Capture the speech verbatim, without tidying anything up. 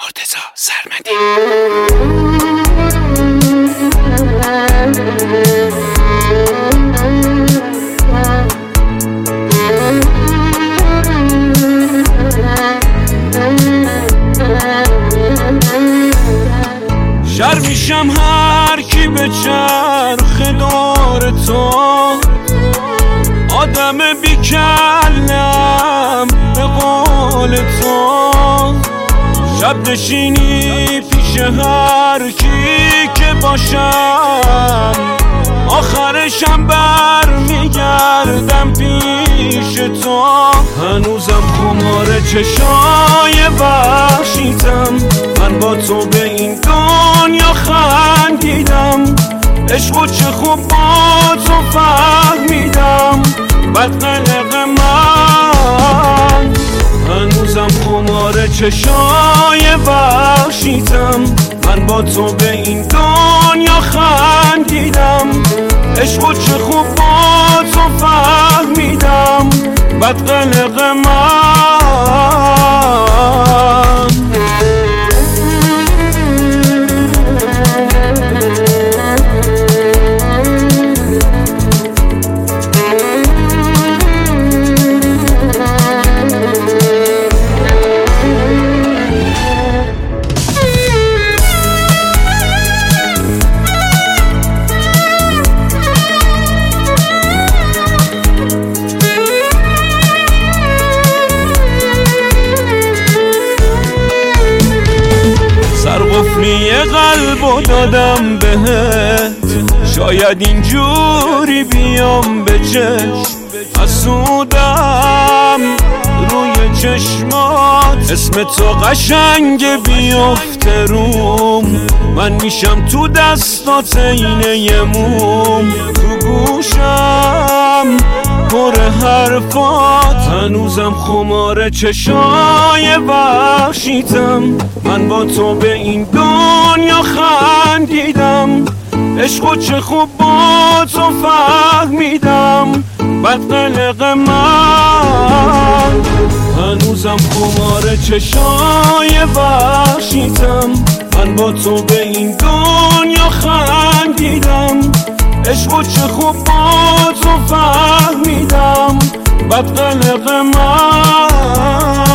مرتضی سرمدی. شر میشم هر کی به چرخ دور تو، آدم بیکلم به قول تو. شب نشینی پیش هر کی که باشم، آخرشم بر میگردم پیش تو. هنوزم خمار چشای وحشیتم، من با تو به این دنیا خندیدم. عشق و چه خوب با تو فهمیدم، بد قلق من. هنوزم خمار چشای وحشیتم، من با تو به این دنیا خندیدم. عشق و چه خوب با تو فهمیدم، بد قلق من. سرقفلی قلبو دادم بهت، شاید اینجوری بیام به چشم. حسودم روی چشمات، اسم تو قشنگ بیفته روم. من میشم تو دستات اینه یه موم، تو گوشم پر حرفات. هنوزم خمار چشای وحشیتم، من با تو به این دنیا خندیدم. عشق و چه خوب با تو فهمیدم، بد قلق من. هنوزم خمار چشای وحشیتم، من با تو به این دنیا خندیدم. عشق و چه خوب با تو فهمیدم، بد قلق من.